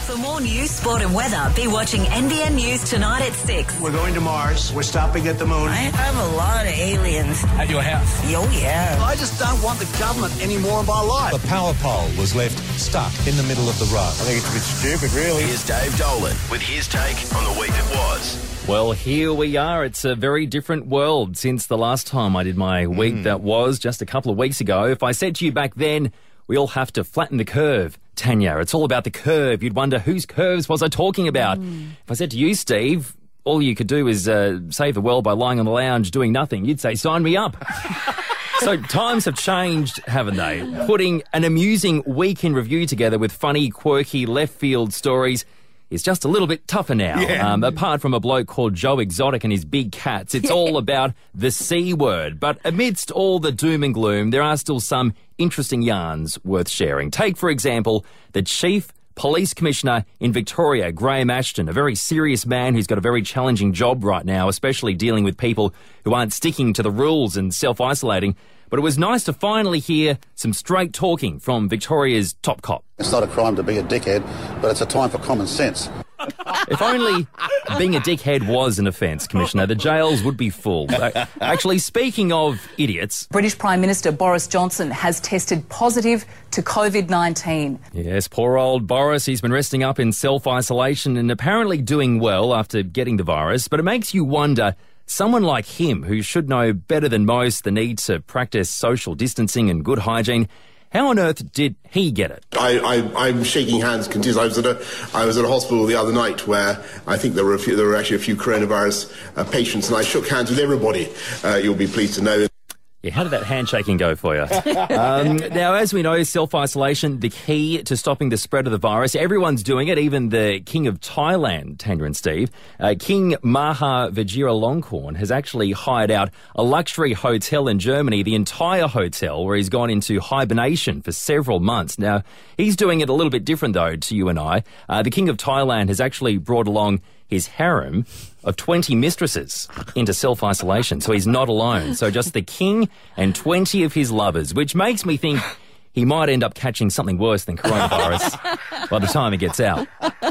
For more news, sport and weather, be watching NBN News tonight at 6. We're going to Mars. We're stopping at the moon. I have a lot of aliens. At your house? Oh, yeah. I just don't want the government any more of my life. The power pole was left stuck in the middle of the road. I think it's a bit stupid, really. Here's Dave Dolan with his take on the week that was. Well, here we are. It's a very different world since the last time I did my week that was just a couple of weeks ago. If I said to you back then, we all have to flatten the curve, Tanya, it's all about the curve. You'd wonder, whose curves was I talking about? If I said to you, Steve, all you could do is save the world by lying on the lounge doing nothing, you'd say, sign me up. So times have changed, haven't they? Putting an amusing week in review together with funny, quirky, left-field stories is just a little bit tougher now. Yeah. Apart from a bloke called Joe Exotic and his big cats, it's all about the C word. But amidst all the doom and gloom, there are still some interesting yarns worth sharing. Take, for example, the Chief Police Commissioner in Victoria, Graham Ashton, a very serious man who's got a very challenging job right now, especially dealing with people who aren't sticking to the rules and self-isolating. But it was nice to finally hear some straight talking from Victoria's top cop. It's not a crime to be a dickhead, but it's a time for common sense. If only being a dickhead was an offence, Commissioner, the jails would be full. Actually, speaking of idiots... British Prime Minister Boris Johnson has tested positive to COVID-19. Yes, poor old Boris. He's been resting up in self-isolation and apparently doing well after getting the virus. But it makes you wonder, someone like him, who should know better than most the need to practice social distancing and good hygiene, how on earth did he get it? I'm shaking hands continuously. I was at a hospital the other night where I think there were actually a few coronavirus patients, and I shook hands with everybody. You'll be pleased to know. Yeah, how did that handshaking go for you? Now, as we know, self-isolation, the key to stopping the spread of the virus. Everyone's doing it, even the King of Thailand, Tanya and Steve. King Maha Vajiralongkorn has actually hired out a luxury hotel in Germany, the entire hotel, where he's gone into hibernation for several months. Now, he's doing it a little bit different, though, to you and I. The King of Thailand has actually brought along his harem of 20 mistresses into self-isolation, so he's not alone. So just the king and 20 of his lovers, which makes me think he might end up catching something worse than coronavirus by the time he gets out.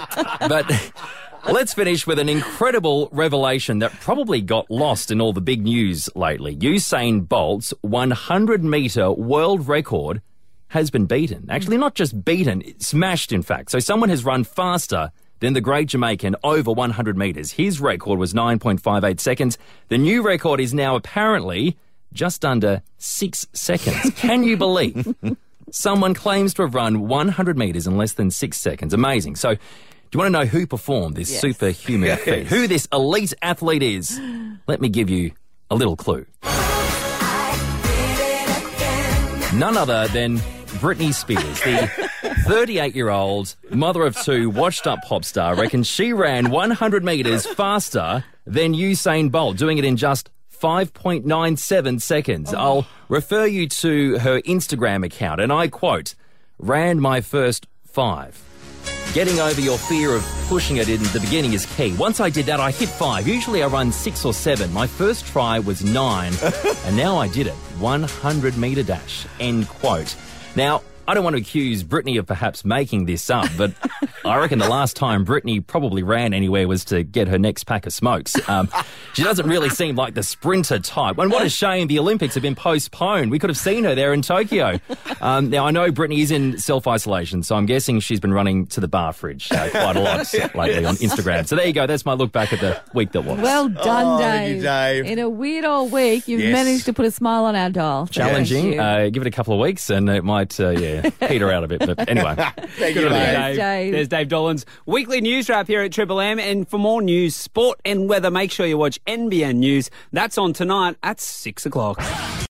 But let's finish with an incredible revelation that probably got lost in all the big news lately. Usain Bolt's 100-metre world record has been beaten. Actually, not just beaten, smashed, in fact. So someone has run faster than the great Jamaican over 100 metres. His record was 9.58 seconds. The new record is now apparently just under 6 seconds. Can you believe someone claims to have run 100 metres in less than 6 seconds? Amazing. So do you want to know who performed this superhuman feat? Who this elite athlete is? Let me give you a little clue. None other than Britney Spears, the 38-year-old mother of two, washed-up pop star, reckons she ran 100 metres faster than Usain Bolt, doing it in just 5.97 seconds. I'll refer you to her Instagram account, and I quote, "Ran my first 5. Getting over your fear of pushing it in the beginning is key. Once I did that, I hit 5. Usually I run 6 or 7. My first try was 9, and now I did it. 100-metre dash." End quote. Now, I don't want to accuse Britney of perhaps making this up, but I reckon the last time Britney probably ran anywhere was to get her next pack of smokes. She doesn't really seem like the sprinter type. And what a shame the Olympics have been postponed. We could have seen her there in Tokyo. Now, I know Britney is in self-isolation, so I'm guessing she's been running to the bar fridge quite a lot lately on Instagram. So there you go. That's my look back at the week that was. Well done, Dave. You, Dave. In a weird old week, you've managed to put a smile on our dial. Challenging. Give it a couple of weeks and it might, peter out a bit. But anyway. Thank you, Dave. There's Dave Dolan's weekly news wrap here at Triple M. And for more news, sport and weather, make sure you watch NBN News. That's on tonight at 6 o'clock.